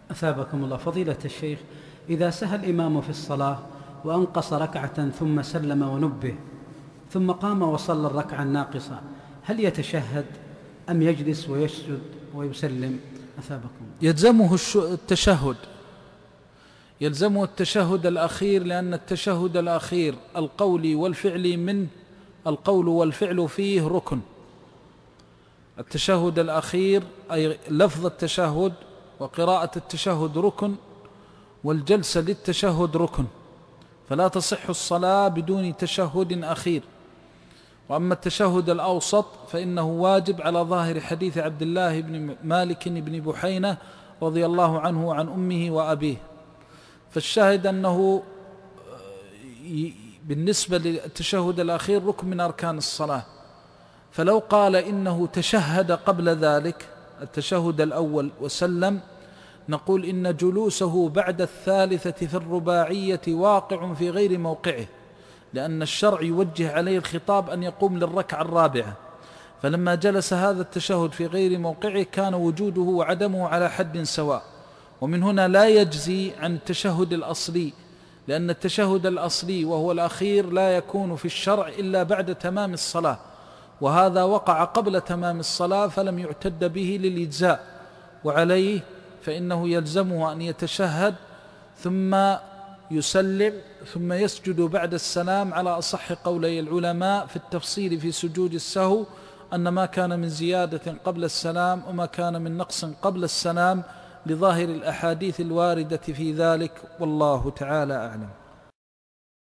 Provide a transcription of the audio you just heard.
أثابكم الله. فضيلة الشيخ، إذا سهى الإمام في الصلاة وأنقص ركعة ثم سلم ونبه ثم قام وصلى الركعة الناقصة، هل يتشهد أم يجلس ويسجد ويسلم؟ أثابكم. يلزمه التشهد الأخير، لأن التشهد الأخير القول والفعل منه، القول والفعل فيه ركن. التشهد الأخير أي لفظ التشهد وقراءة التشهد ركن، والجلسة للتشهد ركن، فلا تصح الصلاة بدون تشهد أخير. وأما التشهد الأوسط فإنه واجب على ظاهر حديث عبد الله بن مالك بن بحينة رضي الله عنه وعن أمه وأبيه. فالشاهد أنه بالنسبة للتشهد الأخير ركن من أركان الصلاة، فلو قال إنه تشهد قبل ذلك التشهد الأول وسلم، نقول إن جلوسه بعد الثالثة في الرباعية واقع في غير موقعه، لأن الشرع يوجه عليه الخطاب أن يقوم للركعة الرابعة، فلما جلس هذا التشهد في غير موقعه كان وجوده وعدمه على حد سواء. ومن هنا لا يجزي عن التشهد الأصلي، لأن التشهد الأصلي وهو الأخير لا يكون في الشرع إلا بعد تمام الصلاة، وهذا وقع قبل تمام الصلاة فلم يعتد به للإجزاء، وعليه فإنه يلزمه أن يتشهد ثم يسلم ثم يسجد بعد السلام، على أصح قولي العلماء في التفصيل في سجود السهو، أن ما كان من زيادة قبل السلام وما كان من نقص قبل السلام، لظاهر الأحاديث الواردة في ذلك، والله تعالى أعلم.